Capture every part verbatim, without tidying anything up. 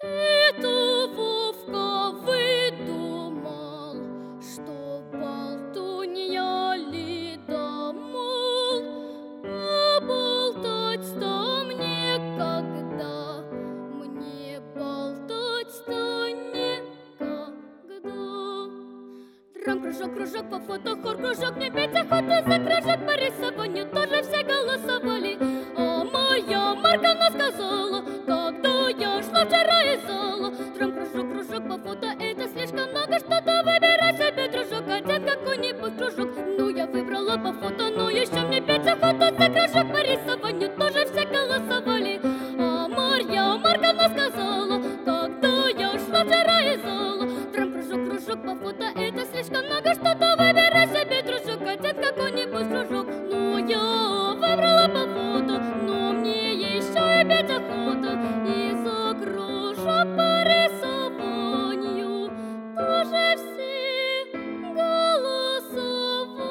Это Вовка выдумал, что болтунья Лида, мол, а болтать-то мне когда, мне болтать-то некогда. Драм-кружок, кружок по фотохор, кружок, не петь охота за кружок, по рисованию тоже все голосовали. А моя Марка она сказала, когда я шла вчера из зала: драм-кружок, кружок по фото, это слишком много, что-то выбирай себе, дружок, один какой-нибудь кружок. Ну, я выбрала по фото, но еще мне петь охота за кружок, по рисованию тоже все голосовали. А Марья, Марка она сказала, когда я шла вчера из зала: драм-кружок, кружок по фото, это слишком много, что-то выбирай себе, дружок, один какой-нибудь кружок. Ну, я выбрала по фото, но мне еще и петь охота, и за кружок по рисованию тоже все голосовали.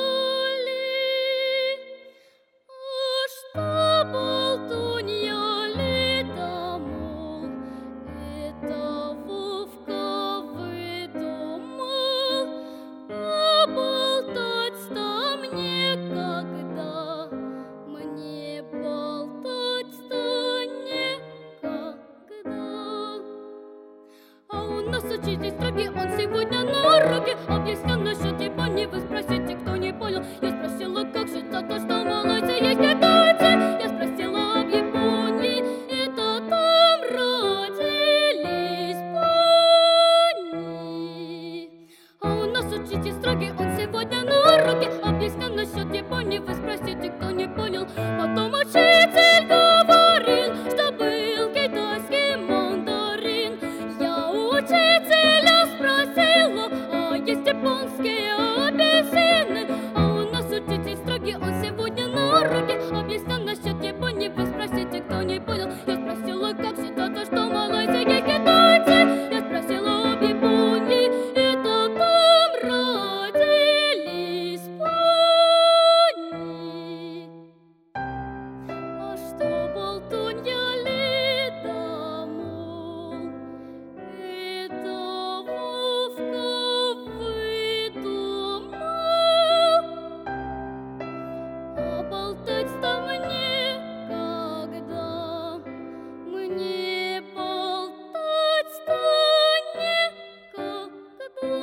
А что болтунья Лида, мол, это Вовка выдумал, а болтать-то мне когда, мне болтать-то некогда. А у нас учитель строгий, он сегодня на уроке объяснял насчет Японии. Вы спросите, кто не понял? Я спросила, как считать то, что малайцы есть китайцы. Я спросила об Японии, это там родились пони. А у нас учитель строгий, он сегодня на уроке объяснял насчет Японии. Вы спросите, кто не понял? Потом учитель говорил, что был китайский мандарин. Я у учителя спросила, а есть японские апельсины? А у нас учитель строгий, он сегодня на уроке объяснял насчет Японии. Вы спросите, кто не понял? Я спросила, как считается, что малайцы есть китайцы. Я спросила об Японии, это там родились пони. А что болтунья Лида, мол, это Вовка выдумал, а болтать-то мне когда, мне болтать-то некогда.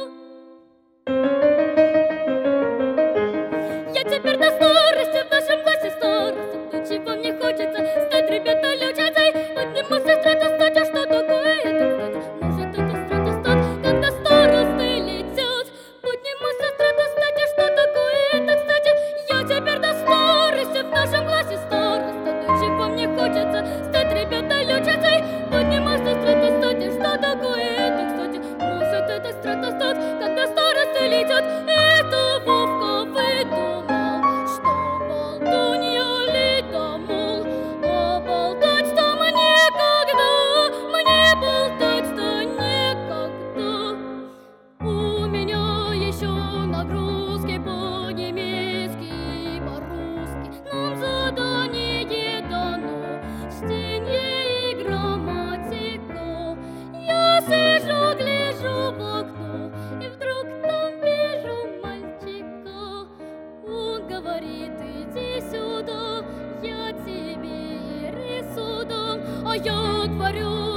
Я теперь до старости в нашем классе староста. Ничего мне хочется стать, ребята, летчицей. Поднимусь и стратостать, а что такое это, кстати? Может, это стратостат, когда старосты летят? Поднимусь и стратостать, а что такое это, кстати? Я теперь до старости в нашем классе староста. Ничего мне хочется стать, ребята, летчицей. Поднимусь и стратостать, а что такое это, кстати? Может, это стратостат, когда старосты летят? Это Вовка выдумал, что болтунья Лида, мол, а болтать-то мне когда, мне болтать-то некогда. У меня еще нагрузки по-немецки и по-русски. Нам задание дано, чтение и грамматика. Я сижу, гляжу в окно, и вдруг там вижу мальчика. Он говорит, иди сюда, я тебе рису дам. А я говорю,